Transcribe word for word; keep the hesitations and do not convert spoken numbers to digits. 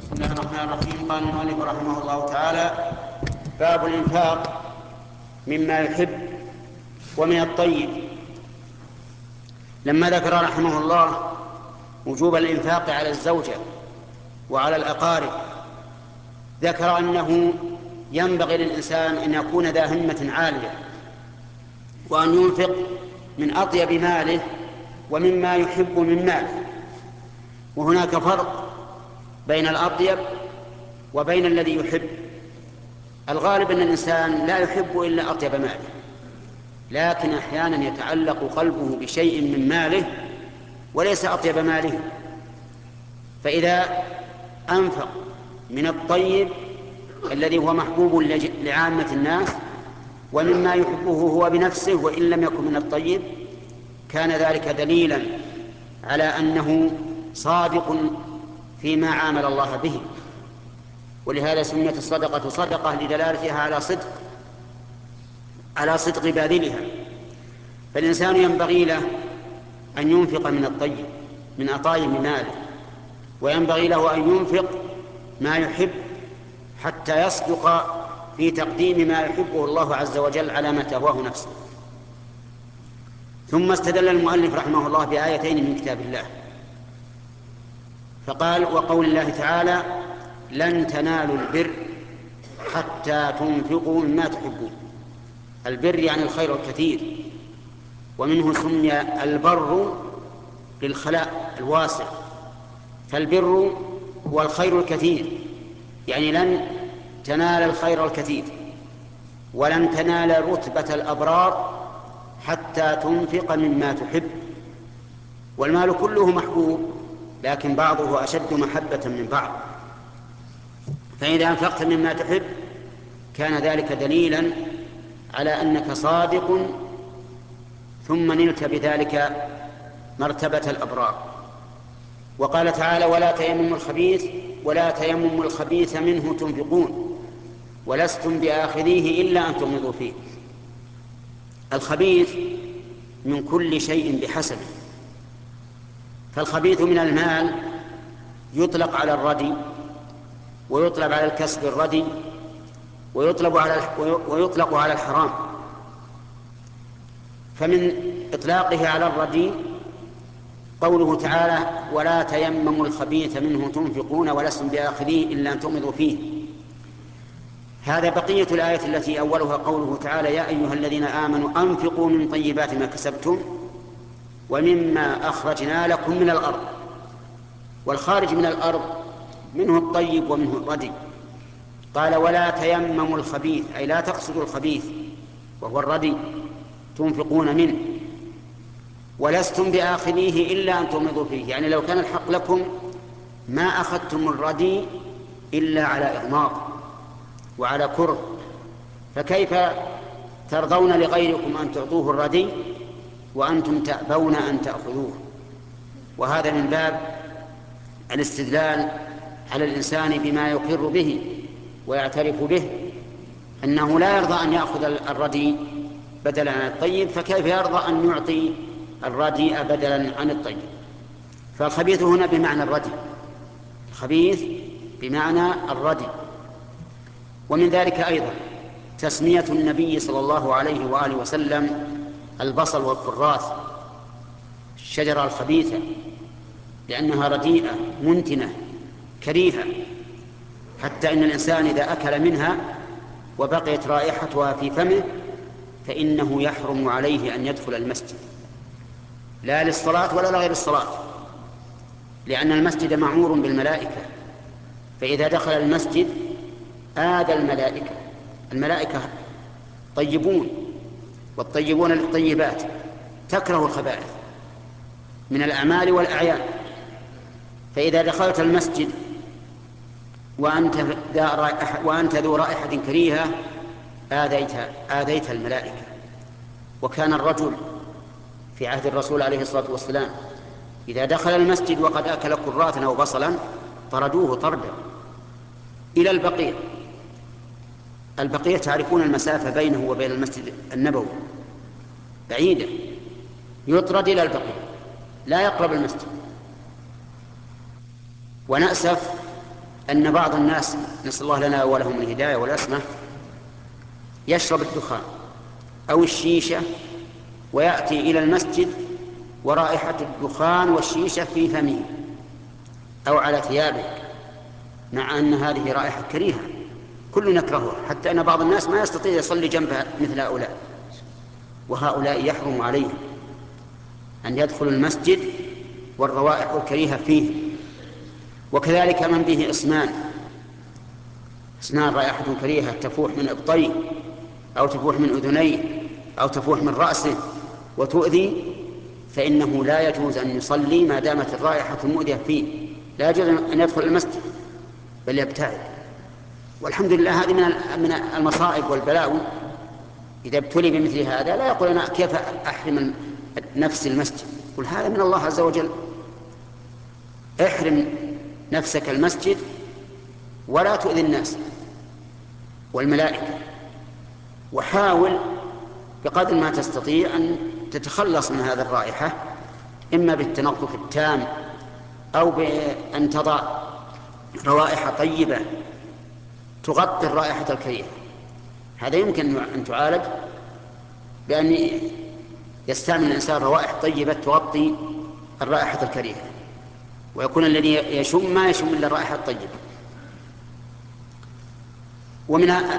بسم الله الرحمن الرحيم. قال المؤلف رحمه الله تعالى: باب الإنفاق مما يحب ومن الطيب. لما ذكر رحمه الله وجوب الإنفاق على الزوجة وعلى الأقارب، ذكر أنه ينبغي للإنسان أن يكون ذا همة عالية، وأن ينفق من أطيب ماله ومما يحب من ماله. وهناك فرق بين الأطيب وبين الذي يحب. الغالب أن الإنسان لا يحب إلا أطيب ماله، لكن أحيانا يتعلق قلبه بشيء من ماله وليس أطيب ماله، فإذا أنفق من الطيب الذي هو محبوب لعامة الناس ومما يحبه هو بنفسه وإن لم يكن من الطيب، كان ذلك دليلا على أنه صادق فيما عامل الله به. ولهذا سميت الصدقة صدقة لدلالتها على صدق على صدق باذلها. فالإنسان ينبغي له أن ينفق من الطيب من أطايب ماله، وينبغي له أن ينفق ما يحب حتى يصدق في تقديم ما يحبه الله عز وجل على ما تهواه نفسه. ثم استدل المؤلف رحمه الله بآيتين من كتاب الله، فقال: وقول الله تعالى: لن تنالوا البر حتى تنفقوا مما تحبون. البر يعني الخير الكثير، ومنه سمي البر للخلاء الواسع. فالبر هو الخير الكثير، يعني لن تنال الخير الكثير ولن تنال رتبة الأبرار حتى تنفق مما تحب. والمال كله محبوب، لكن بعضه أشد محبة من بعض. فإذا أنفقت مما تحب كان ذلك دليلا على أنك صادق، ثم نلت بذلك مرتبة الأبرار. وقال تعالى: ولا تيمموا الخبيث ولا تيمموا الخبيث منه تنفقون ولستم بآخذيه إلا أن تغمضوا فيه. الخبيث من كل شيء بحسبه. فالخبيث من المال يطلق على الردي، ويطلق على الكسب الردي، ويطلق على ويطلق على الحرام. فمن إطلاقه على الردي قوله تعالى: ولا تيمموا الخبيث منه تنفقون ولستم بآخذيه إلا أن تغمضوا فيه. هذا بقية الآية التي أولها قوله تعالى: يا أيها الذين آمنوا أنفقوا من طيبات ما كسبتم ومما أخرجنا لكم من الأرض. والخارج من الأرض منه الطيب ومنه الردي. قال: ولا تيمموا الخبيث، أي لا تقصدوا الخبيث وهو الردي تنفقون منه، ولستم بآخذيه إلا أن تغمضوا فيه. يعني لو كان الحق لكم ما أخذتم الردي إلا على إغماض وعلى كره، فكيف ترضون لغيركم أن تعطوه الردي وأنتم تأبون أن تأخذوه؟ وهذا من باب الاستدلال على الإنسان بما يقر به ويعترف به، أنه لا يرضى أن يأخذ الردي بدلا عن الطيب، فكيف يرضى أن يعطي الردي بدلا عن الطيب؟ فالخبيث هنا بمعنى الردي، الخبيث بمعنى الردي. ومن ذلك أيضا تسمية النبي صلى الله عليه وآله وسلم البصل والكراث الشجرة الخبيثة، لأنها رديئة منتنة كريهة، حتى إن الإنسان إذا أكل منها وبقيت رائحتها في فمه فإنه يحرم عليه أن يدخل المسجد، لا للصلاة ولا لغير الصلاة، لأن المسجد معمور بالملائكة، فإذا دخل المسجد آذى الملائكة. الملائكة طيبون، والطيبون للطيبات، تكره الخبائث من الأعمال والأعيان. فإذا دخلت المسجد وأنت, وأنت ذو رائحة كريهة آذيت, آذيت الملائكة. وكان الرجل في عهد الرسول عليه الصلاة والسلام إذا دخل المسجد وقد أكل كراثا أو بصلا طردوه طردا إلى البقيع. البقيع تعرفون المسافة بينه وبين المسجد النبوي بعيدة، يطرد إلى البقيع، لا يقرب المسجد. ونأسف أن بعض الناس، نسأل الله لنا ولهم الهداية والعصمة، يشرب الدخان أو الشيشة ويأتي إلى المسجد ورائحة الدخان والشيشة في فمه أو على ثيابه، مع أن هذه رائحة كريهة كل نكرهها، حتى أن بعض الناس ما يستطيع يصلي جنبها مثل هؤلاء. وهؤلاء يحرم عليهم أن يدخلوا المسجد والروائح الكريهة فيه. وكذلك من به إسنان إسنان رائحة كريهة تفوح من إبطيه أو تفوح من أذنيه أو تفوح من رأسه وتؤذي، فإنه لا يجوز أن يصلي ما دامت الرائحة المؤذية فيه، لا يجوز أن يدخل المسجد بل يبتعد. والحمد لله هذه من المصائب والبلاوي. إذا ابتلي بمثل هذا لا يقول أنا كيف أحرم نفس المسجد، قل هذا من الله عز وجل. احرم نفسك المسجد ولا تؤذي الناس والملائكة، وحاول بقدر ما تستطيع أن تتخلص من هذه الرائحة، إما بالتنظف التام أو بأن تضع روائح طيبة تغطي الرائحة الكريهة. هذا يمكن أن تعالج بأن يستعمل الإنسان روائح طيبة تغطي الرائحة الكريهة، ويكون الذي يشم ما يشم إلا الرائحة الطيبة. ومن